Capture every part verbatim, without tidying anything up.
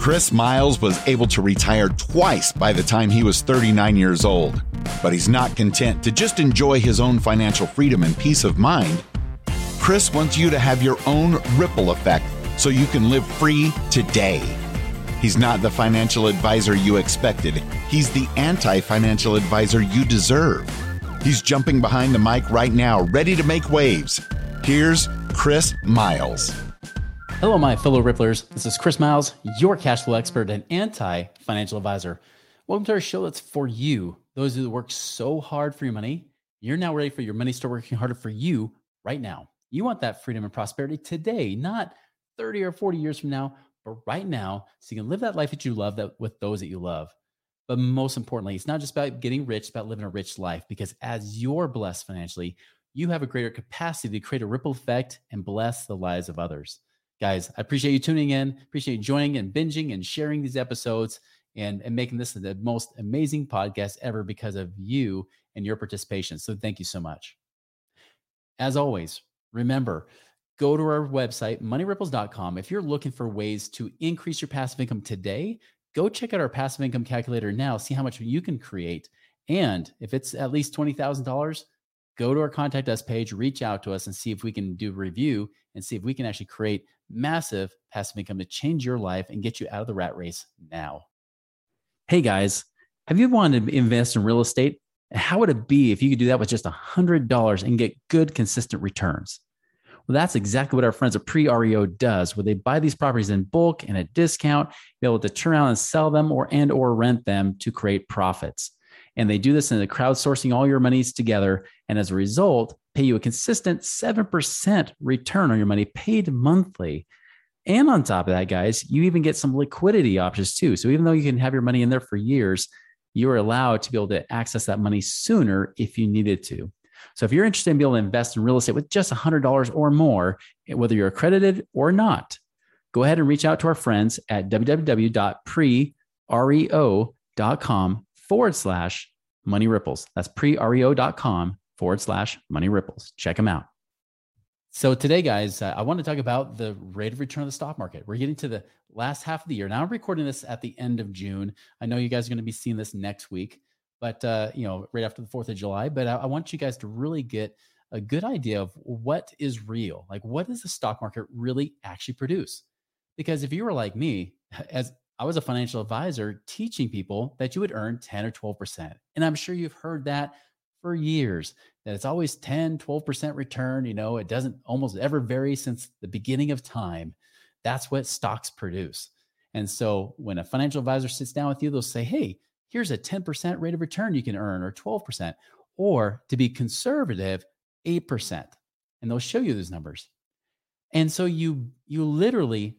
Chris Miles was able to retire twice by the time he was thirty-nine years old, but he's not content to just enjoy his own financial freedom and peace of mind. Chris wants you to have your own ripple effect so you can live free today. He's not the financial advisor you expected. He's the anti-financial advisor you deserve. He's jumping behind the mic right now, ready to make waves. Here's Chris Miles. Hello, my fellow Ripplers. This is Chris Miles, your cash flow expert and anti-financial advisor. Welcome to our show that's for you, those who work so hard for your money. You're now ready for your money to start working harder for you right now. You want that freedom and prosperity today, not thirty or forty years from now, but right now, so you can live that life that you love that with those that you love. But most importantly, it's not just about getting rich, it's about living a rich life, because as you're blessed financially, you have a greater capacity to create a ripple effect and bless the lives of others. Guys, I appreciate you tuning in, appreciate you joining and binging and sharing these episodes and, and making this the most amazing podcast ever because of you and your participation. So thank you so much. As always, remember, go to our website, money ripples dot com. If you're looking for ways to increase your passive income today, go check out our passive income calculator now, see how much you can create. And if it's at least twenty thousand dollars, go to our contact us page, reach out to us and see if we can do a review and see if we can actually create massive passive income to change your life and get you out of the rat race now. Hey guys, have you wanted to invest in real estate? How would it be if you could do that with just one hundred dollars and get good, consistent returns? Well, that's exactly what our friends at Pre-R E O does, where they buy these properties in bulk and at a discount, be able to turn around and sell them or and or rent them to create profits. And they do this in the crowdsourcing all your monies together. And as a result, pay you a consistent seven percent return on your money paid monthly. And on top of that, guys, you even get some liquidity options too. So even though you can have your money in there for years, you're allowed to be able to access that money sooner if you needed to. So if you're interested in being able to invest in real estate with just one hundred dollars or more, whether you're accredited or not, go ahead and reach out to our friends at www.pre-reo.com forward slash money ripples. That's pre-reo.com forward slash money ripples. Check them out. So today, guys, uh, I want to talk about the rate of return of the stock market. We're getting to the last half of the year. Now I'm recording this at the end of June. I know you guys are going to be seeing this next week, but uh, you know, right after the fourth of July. But I, I want you guys to really get a good idea of what is real. Like, what does the stock market really actually produce? Because if you were like me, as I was a financial advisor teaching people that you would earn ten or twelve percent. And I'm sure you've heard that for years, that it's always ten, twelve percent return. You know, it doesn't almost ever vary since the beginning of time. That's what stocks produce. And so when a financial advisor sits down with you, they'll say, hey, here's a ten percent rate of return you can earn, or twelve percent, or to be conservative, eight percent. And they'll show you those numbers. And so you, you literally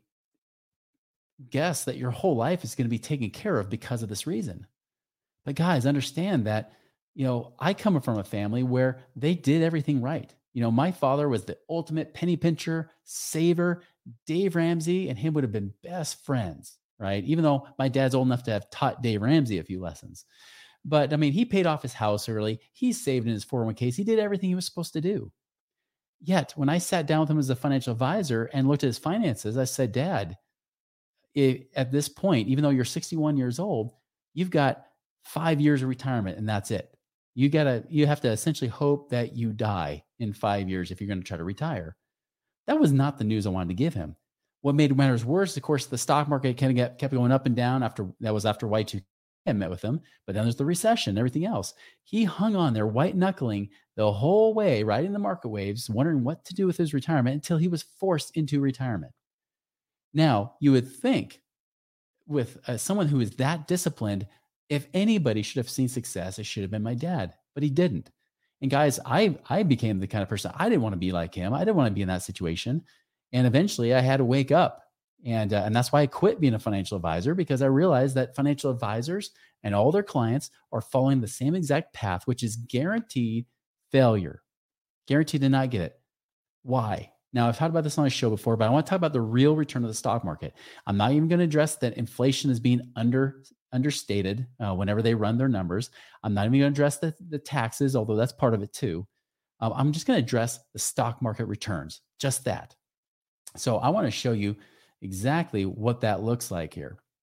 guess that your whole life is going to be taken care of because of this reason. But guys, understand that, you know, I come from a family where they did everything right. You know, my father was the ultimate penny pincher, saver. Dave Ramsey and him would have been best friends, right? Even though my dad's old enough to have taught Dave Ramsey a few lessons. But I mean, he paid off his house early. He saved in his four oh one k's. He did everything he was supposed to do. Yet when I sat down with him as a financial advisor and looked at his finances, I said, Dad, It, at this point, even though you're sixty-one years old, you've got five years of retirement and that's it. You gotta, you have to essentially hope that you die in five years if you're going to try to retire. That was not the news I wanted to give him. What made matters worse, of course, the stock market kind of get, kept going up and down after that was after Y two K. I met with him, but then there's the recession and everything else. He hung on there white knuckling the whole way, riding the market waves, wondering what to do with his retirement until he was forced into retirement. Now, you would think with uh, someone who is that disciplined, if anybody should have seen success, it should have been my dad, but he didn't. And guys, I, I became the kind of person, I didn't want to be like him. I didn't want to be in that situation. And eventually I had to wake up. And, uh, and that's why I quit being a financial advisor, because I realized that financial advisors and all their clients are following the same exact path, which is guaranteed failure, guaranteed to not get it. Why? Now, I've talked about this on a show before, but I want to talk about the real return of the stock market. I'm not even going to address that inflation is being under understated uh, whenever they run their numbers. I'm not even going to address the, the taxes, although that's part of it too. Um, I'm just going to address the stock market returns, just that. So I want to show you exactly what that looks like here.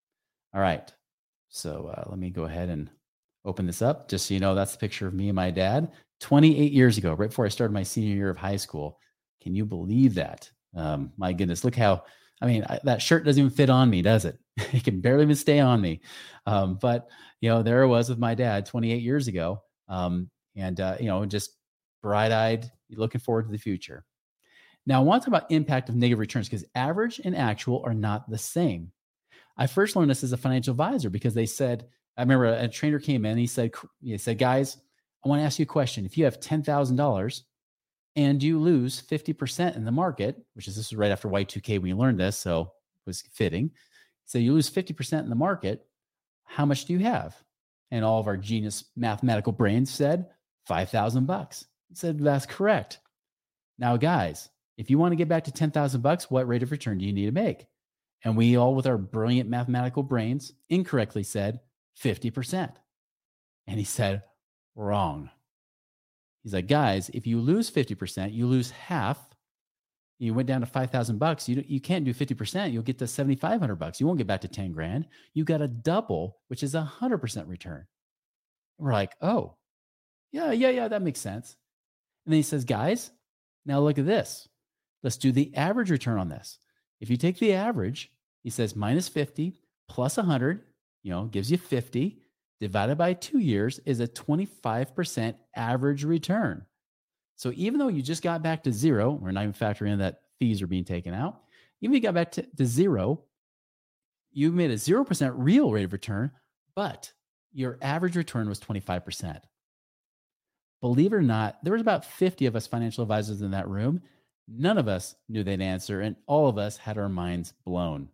All right. So uh, let me go ahead and open this up. Just so you know, that's the picture of me and my dad twenty-eight years ago, right before I started my senior year of high school. Can you believe that? Um, my goodness, look how, I mean, I, that shirt doesn't even fit on me, does it? It can barely even stay on me. Um, but, you know, there I was with my dad twenty-eight years ago. Um, and, uh, you know, just bright eyed, looking forward to the future. Now, I want to talk about impact of negative returns because average and actual are not the same. I first learned this as a financial advisor because they said, I remember a trainer came in, he said, he said, guys, I want to ask you a question. If you have ten thousand dollars and you lose fifty percent in the market, which is this was right after Y two K when you learned this, so it was fitting. So you lose fifty percent in the market, how much do you have? And all of our genius mathematical brains said five thousand bucks. He said, that's correct. Now, guys, if you want to get back to ten thousand bucks, what rate of return do you need to make? And we all, with our brilliant mathematical brains, incorrectly said fifty percent. And he said, wrong. He's like, guys, if you lose fifty percent, you lose half. You went down to five thousand bucks. You, you can't do fifty percent. You'll get to seventy-five hundred bucks. You won't get back to ten grand. You got a double, which is a hundred percent return. We're like, oh, yeah, yeah, yeah, that makes sense. And then he says, guys, now look at this. Let's do the average return on this. If you take the average, he says minus fifty plus one hundred, you know, gives you fifty, divided by two years is a twenty-five percent average return. So even though you just got back to zero, we're not even factoring in that fees are being taken out. Even if you got back to, to zero, you made a zero percent real rate of return, but your average return was twenty-five percent. Believe it or not, there was about fifty of us financial advisors in that room. None of us knew that answer, and all of us had our minds blown.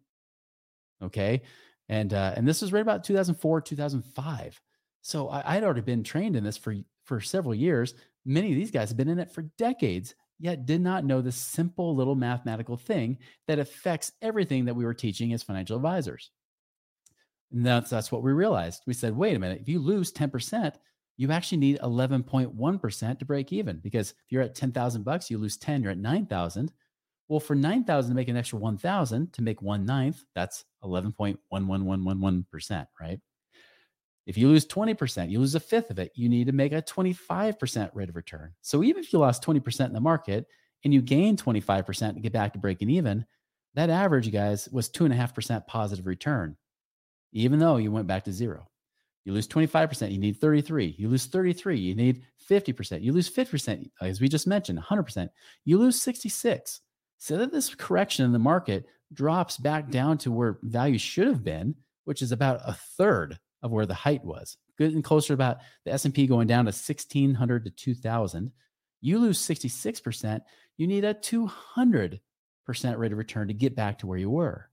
Okay. And, uh, and this was right about two thousand four, two thousand five. So I, I'd already been trained in this for, for several years. Many of these guys have been in it for decades, yet did not know this simple little mathematical thing that affects everything that we were teaching as financial advisors. And that's, that's what we realized. We said, wait a minute, if you lose ten percent, you actually need eleven point one percent to break even, because if you're at ten thousand bucks, you lose ten, you're at nine thousand. Well, for nine thousand to make an extra one thousand to make one ninth, that's eleven point one one one one one percent, right? If you lose twenty percent, you lose a fifth of it, you need to make a twenty-five percent rate of return. So even if you lost twenty percent in the market and you gain twenty-five percent to get back to breaking even, that average, guys, was two and a half percent positive return, even though you went back to zero. You lose twenty-five percent, you need thirty-three. You lose thirty-three, you need fifty percent. You lose fifty percent, as we just mentioned, one hundred percent. You lose sixty-six. So that this correction in the market drops back down to where value should have been, which is about a third of where the height was. Good and closer to about the S and P going down to sixteen hundred to two thousand. You lose sixty-six percent, you need a two hundred percent rate of return to get back to where you were.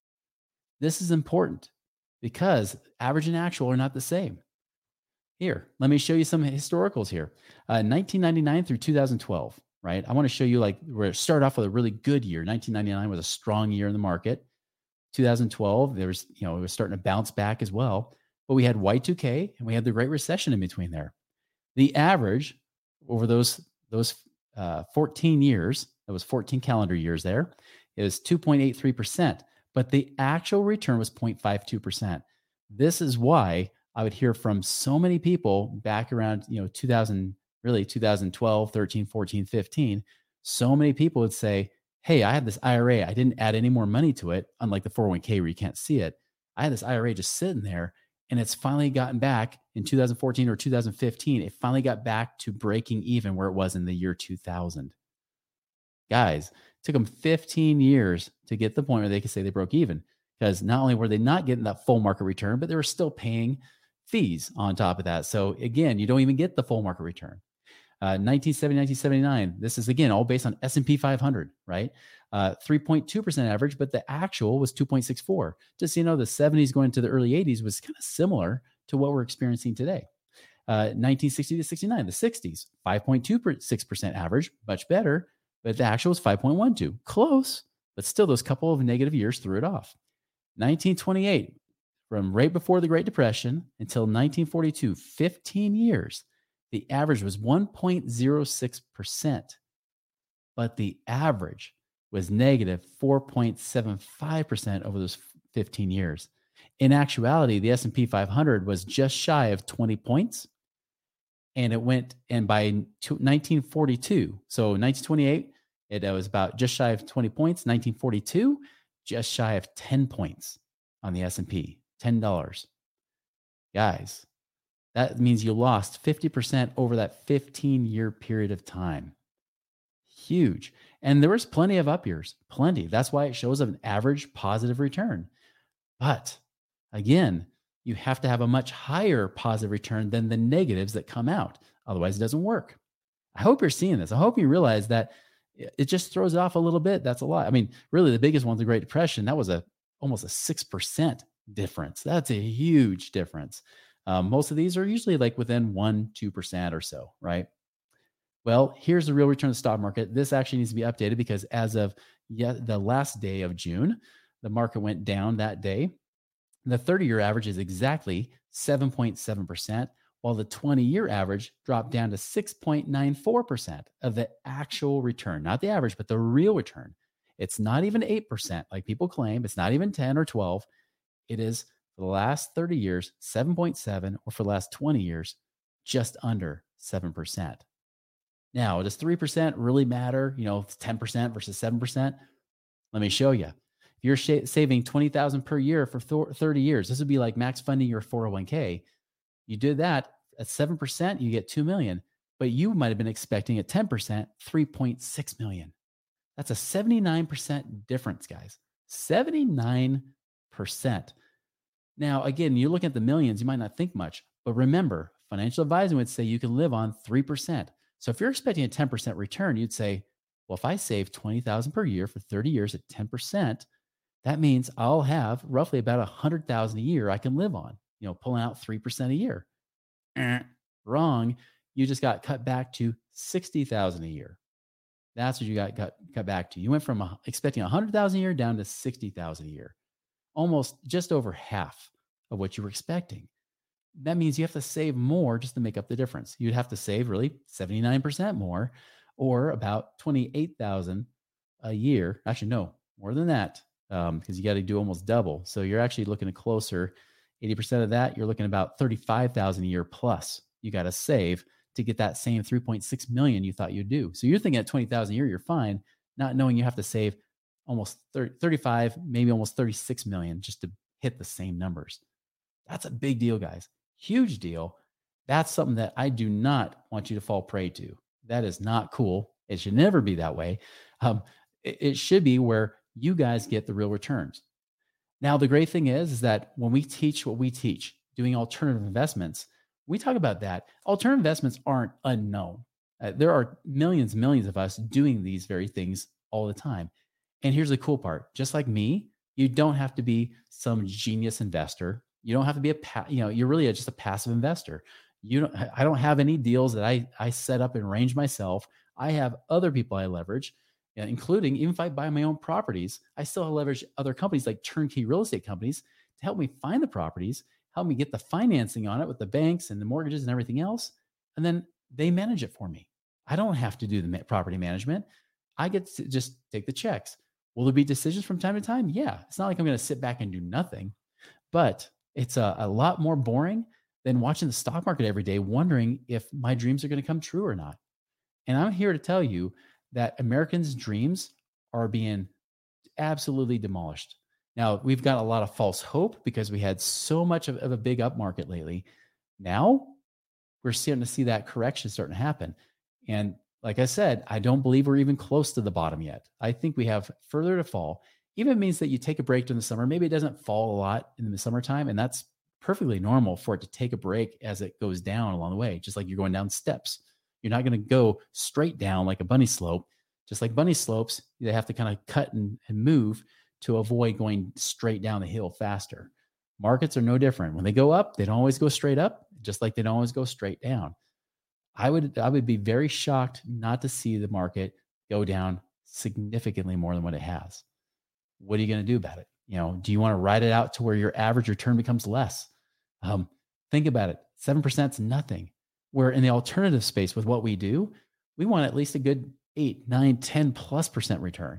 This is important because average and actual are not the same. Here, let me show you some historicals here. Uh, nineteen ninety-nine through two thousand twelve, right? I want to show you, like, we're start off with a really good year. nineteen ninety-nine was a strong year in the market. two thousand twelve, there was, you know, it was starting to bounce back as well. But we had Y two K and we had the Great Recession in between there. The average over those, those uh, fourteen years, that was fourteen calendar years there, it was two point eight three percent. But the actual return was zero point five two percent. This is why I would hear from so many people back around, you know, two thousand, really two thousand twelve, thirteen, fourteen, fifteen. So many people would say, hey, I had this I R A. I didn't add any more money to it, unlike the four oh one k where you can't see it. I had this I R A just sitting there, and it's finally gotten back in two thousand fourteen or two thousand fifteen. It finally got back to breaking even where it was in the year two thousand. Guys, it took them fifteen years to get to the point where they could say they broke even, because not only were they not getting that full market return, but they were still paying fees on top of that. So again, you don't even get the full market return. Uh, nineteen seventy, nineteen seventy-nine, this is again all based on S and P five hundred, right? Uh, three point two percent average, but the actual was two point six four. Just so you know, the seventies going into the early eighties was kind of similar to what we're experiencing today. Uh, nineteen sixty to sixty-nine, the sixties, five point two six percent average, much better, but the actual was five point one two. Close, but still those couple of negative years threw it off. nineteen twenty-eight, from right before the Great Depression until nineteen forty-two, fifteen years, the average was one point zero six percent, but the average was negative four point seven five percent over those fifteen years. In actuality, the S and P five hundred was just shy of twenty points. And it went, and by nineteen forty-two, so nineteen twenty-eight, it was about just shy of twenty points. nineteen forty-two, just shy of ten points on the S and P, ten dollars. Guys, that means you lost fifty percent over that fifteen-year period of time. Huge. And there was plenty of up years, plenty. That's why it shows an average positive return. But again, you have to have a much higher positive return than the negatives that come out. Otherwise, it doesn't work. I hope you're seeing this. I hope you realize that it just throws it off a little bit. That's a lot. I mean, really, the biggest one, the Great Depression, that was a almost a six percent difference. That's a huge difference. Um, most of these are usually like within one, two percent or so, right? Well, here's the real return of the stock market. This actually needs to be updated because as of yet the last day of June, the market went down that day. The thirty-year average is exactly seven point seven percent, while the twenty-year average dropped down to six point nine four percent of the actual return, not the average, but the real return. It's not even eight percent like people claim. It's not even ten or twelve. It is for the last thirty years, seven point seven, or for the last twenty years, just under seven percent. Now, does three percent really matter? You know, ten percent versus seven percent? Let me show you. If you're sh- saving twenty thousand dollars per year for th- thirty years, this would be like max funding your four oh one k. You did that at seven percent, you get two million dollars, but you might have been expecting at ten percent, three point six million dollars. That's a seventy-nine percent difference, guys. seventy-nine percent. Now, again, you look at the millions, you might not think much, but remember, financial advising would say you can live on three percent. So if you're expecting a ten percent return, you'd say, well, if I save twenty thousand dollars per year for thirty years at ten percent, that means I'll have roughly about one hundred thousand dollars a year I can live on, you know, pulling out three percent a year. Eh, wrong. You just got cut back to sixty thousand dollars a year. That's what you got cut, cut back to. You went from a, expecting one hundred thousand dollars a year down to sixty thousand dollars a year. Almost just over half of what you were expecting. That means you have to save more just to make up the difference. You'd have to save really seventy-nine percent more, or about twenty-eight thousand dollars a year. Actually, no, more than that, because um, you got to do almost double. So you're actually looking at closer, eighty percent of that, you're looking at about thirty-five thousand dollars a year plus you got to save to get that same three point six million dollars you thought you'd do. So you're thinking at twenty thousand dollars a year, you're fine, not knowing you have to save almost thirty, thirty-five, maybe almost thirty-six million dollars just to hit the same numbers. That's a big deal, guys. Huge deal. That's something that I do not want you to fall prey to. That is not cool. It should never be that way. Um, it, it should be where you guys get the real returns. Now, the great thing is, is that when we teach what we teach, doing alternative investments, we talk about that. Alternative investments aren't unknown. Uh, there are millions and millions of us doing these very things all the time. And here's the cool part. Just like me, you don't have to be some genius investor. You don't have to be a, pa- you know, you're really a, just a passive investor. You don't, I don't have any deals that I, I set up and arrange myself. I have other people I leverage, including even if I buy my own properties, I still leverage other companies like turnkey real estate companies to help me find the properties, help me get the financing on it with the banks and the mortgages and everything else. And then they manage it for me. I don't have to do the property management. I get to just take the checks. Will there be decisions from time to time? Yeah. It's not like I'm going to sit back and do nothing, but it's a, a lot more boring than watching the stock market every day, wondering if my dreams are going to come true or not. And I'm here to tell you that Americans' dreams are being absolutely demolished. Now, we've got a lot of false hope because we had so much of, of a big up market lately. Now, we're starting to see that correction starting to happen. And like I said, I don't believe we're even close to the bottom yet. I think we have further to fall. Even if it means that you take a break during the summer. Maybe it doesn't fall a lot in the summertime, and that's perfectly normal for it to take a break as it goes down along the way, just like you're going down steps. You're not going to go straight down like a bunny slope. Just like bunny slopes, they have to kind of cut and, and move to avoid going straight down the hill faster. Markets are no different. When they go up, they don't always go straight up, just like they don't always go straight down. I would I would be very shocked not to see the market go down significantly more than what it has. What are you going to do about it? You know, do you want to ride it out to where your average return becomes less? Um, think about it. seven percent is nothing. Where in the alternative space with what we do, we want at least a good eight, nine, ten plus percent return.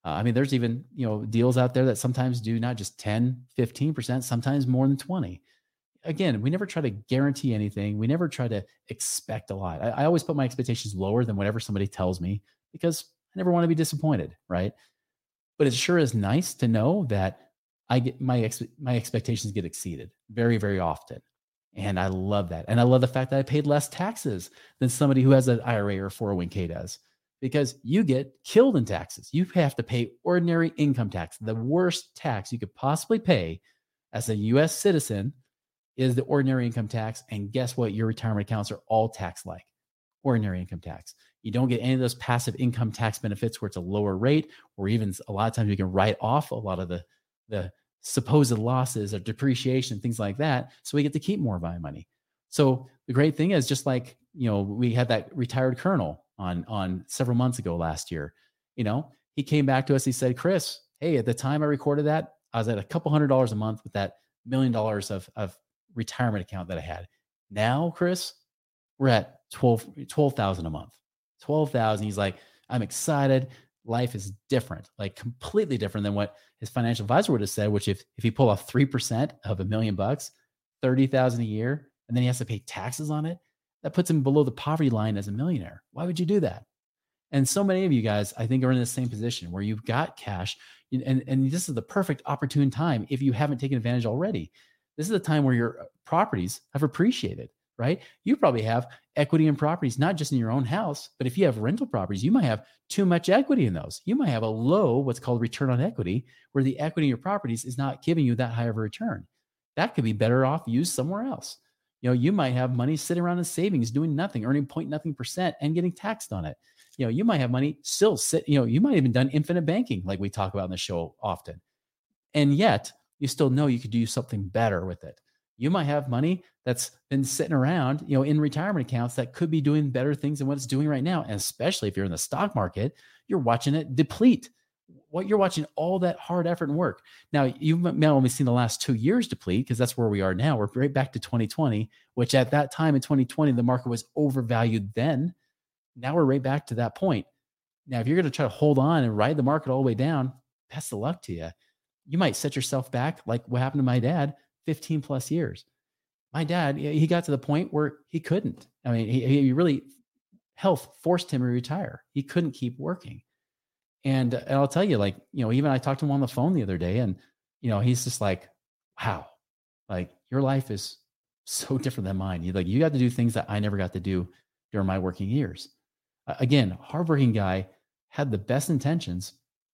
Uh, I mean, there's even, you know, deals out there that sometimes do not just ten, fifteen percent, sometimes more than twenty. Again, we never try to guarantee anything. We never try to expect a lot. I, I always put my expectations lower than whatever somebody tells me because I never want to be disappointed, right? But it sure is nice to know that I get my ex, my expectations get exceeded very, very often. And I love that. And I love the fact that I paid less taxes than somebody who has an I R A or four oh one k does, because you get killed in taxes. You have to pay ordinary income tax. The worst tax you could possibly pay as a U S citizen is the ordinary income tax. And guess what? Your retirement accounts are all taxed like ordinary income tax. You don't get any of those passive income tax benefits where it's a lower rate, or even a lot of times you can write off a lot of the, the supposed losses or depreciation, things like that. So we get to keep more of my money. So the great thing is, just like, you know, we had that retired colonel on, on several months ago last year, you know, he came back to us. He said, Chris, hey, at the time I recorded that, I was at a couple hundred dollars a month with that million dollars of, of retirement account that I had. Now, Chris, we're at twelve thousand a month, twelve thousand. He's like, I'm excited. Life is different, like completely different than what his financial advisor would have said, which if, if he pull off three percent of a million bucks, thirty thousand a year, and then he has to pay taxes on it, that puts him below the poverty line as a millionaire. Why would you do that? And so many of you guys, I think, are in the same position where you've got cash, and, and this is the perfect opportune time if you haven't taken advantage already. This is the time where your properties have appreciated, right? You probably have equity in properties, not just in your own house, but if you have rental properties, you might have too much equity in those. You might have a low, what's called return on equity, where the equity in your properties is not giving you that high of a return. That could be better off used somewhere else. You know, you might have money sitting around in savings, doing nothing, earning point nothing percent and getting taxed on it. You know, you might have money still sit, you know, you might have even done infinite banking like we talk about in the show often. And yet you still know you could do something better with it. You might have money that's been sitting around, you know, in retirement accounts that could be doing better things than what it's doing right now. And especially if you're in the stock market, you're watching it deplete. What you're watching all that hard effort and work. Now, you've only seen the last two years deplete because that's where we are now. We're right back to twenty twenty, which at that time in twenty twenty, the market was overvalued then. Now we're right back to that point. Now, if you're going to try to hold on and ride the market all the way down, best of luck to you. You might set yourself back like what happened to my dad, fifteen plus years. My dad, he got to the point where he couldn't. I mean, he, he really, health forced him to retire. He couldn't keep working. And, and I'll tell you, like, you know, even I talked to him on the phone the other day, and, you know, he's just like, wow, like your life is so different than mine. He's like, you got to do things that I never got to do during my working years. Uh, again, hardworking guy, had the best intentions,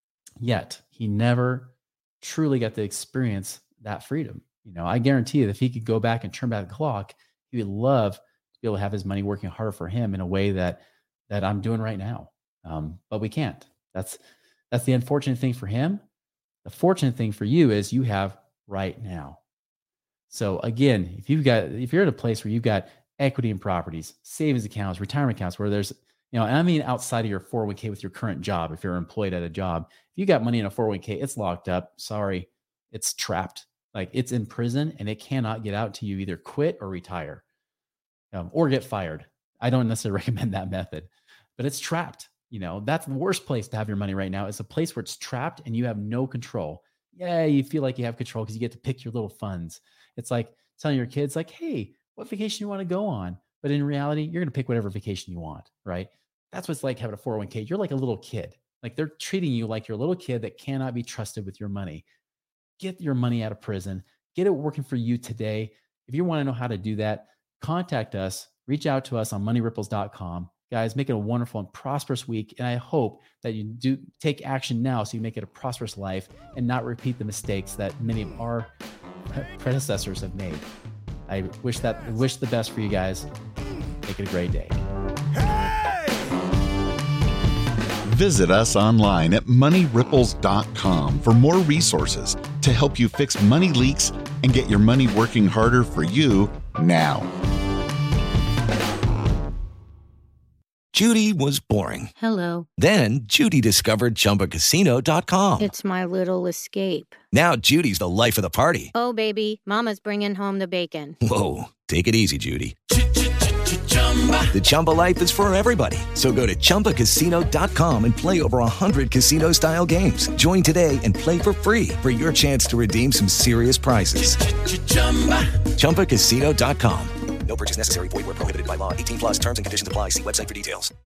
yet he never truly got to experience that freedom. You know, I guarantee you that if he could go back and turn back the clock, he would love to be able to have his money working harder for him in a way that, that I'm doing right now. Um, but we can't. That's, that's the unfortunate thing for him. The fortunate thing for you is you have right now. So again, if you've got, if you're at a place where you've got equity in properties, savings accounts, retirement accounts, where there's, you know, and I mean, outside of your four oh one k with your current job, if you're employed at a job, if you got money in a four oh one k, it's locked up. Sorry, it's trapped. Like it's in prison and it cannot get out till you either quit or retire um, or get fired. I don't necessarily recommend that method, but it's trapped. You know, that's the worst place to have your money right now. It's a place where it's trapped and you have no control. Yeah, you feel like you have control because you get to pick your little funds. It's like telling your kids like, hey, what vacation you want to go on? But in reality, you're going to pick whatever vacation you want, right? That's what it's like having a four oh one k. You're like a little kid. Like they're treating you like you're a little kid that cannot be trusted with your money. Get your money out of prison. Get it working for you today. If you want to know how to do that, contact us. Reach out to us on money ripples dot com. Guys, make it a wonderful and prosperous week. And I hope that you do take action now so you make it a prosperous life and not repeat the mistakes that many of our predecessors have made. I wish that wish the best for you guys. Make it a great day. Visit us online at money ripples dot com for more resources to help you fix money leaks and get your money working harder for you now. Judy was boring. Hello. Then Judy discovered chumba casino dot com. It's my little escape. Now Judy's the life of the party. Oh, baby, mama's bringing home the bacon. Whoa, take it easy, Judy. The Chumba life is for everybody. So go to Chumba Casino dot com and play over one hundred casino-style games. Join today and play for free for your chance to redeem some serious prizes. Chumba Casino dot com. No purchase necessary. Void where prohibited by law. eighteen plus terms and conditions apply. See website for details.